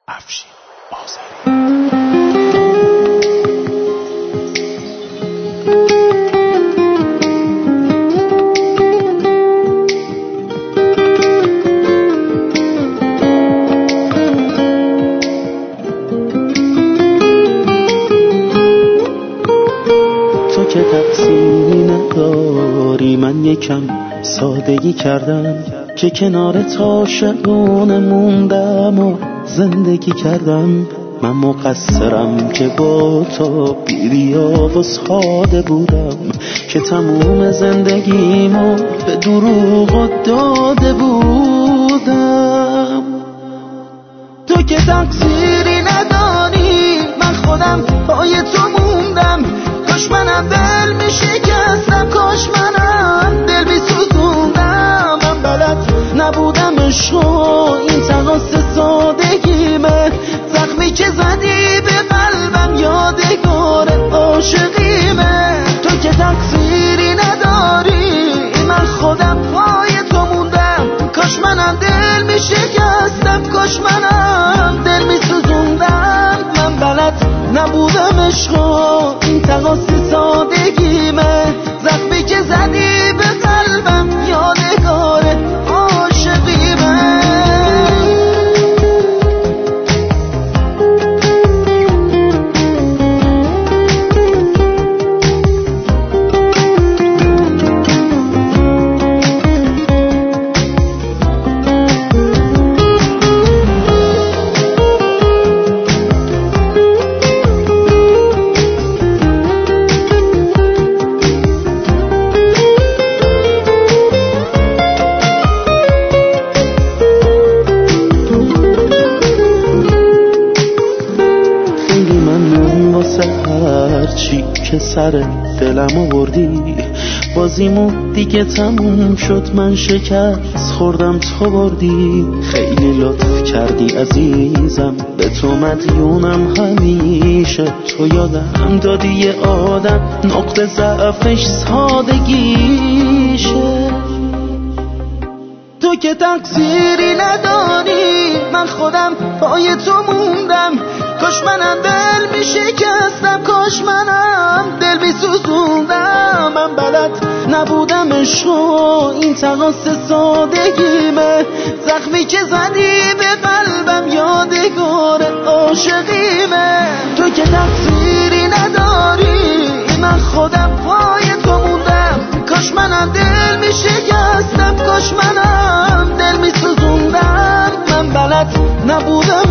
افشین آذری. تو که تقصیری نداری، من یکم سادگی کردم که کنارت عاشقونه موندم و زندگی کردم. من مقصرم که با تو بی‌ریا و ساده بودم، که تموم زندگیمو به دروغ داده بودم. تو که تقصیری نداری، من خودم پای تو موندم. کاش منم دل می شکستم، کاش منم دل می سوزوندم. من بلد نبودم عشقو، این تقاص سادگیمه. زخمی که زدی به قلبم یادگار عاشقیمه. تو که تقصیری نداری، من خودم پای تو موندم. کاش منم دل می شکستم، کاش منم دل می سوزوندم. من بلد نبودم عشقو، این تقاص سادگیمه. زخمی که زدی به قلبم یادگار عاشقیمه. هرچی که سر دلم آوردی، بازیمو دیگه تموم شد. من شکست خوردم تو بردی. خیلی لطف کردی عزیزم، به تو مدیونم همیشه. تو یادم دادی یه آدم نقطه ضعفش سادگیشه. تو که تقصیری نداری، من خودم پای تو موندم. کاش منم دل می شکستم، کاش منم دل می سوزوندم. من بلد نبودم عشقو، این تقاص سادگیمه. زخمی که زدی به قلبم یادگار عاشقیمه. تو که تقصیری نداری، من خودم پای تو موندم. کاش منم دل می شکستم، کاش منم دل می سوزوندم. من بلد نبودم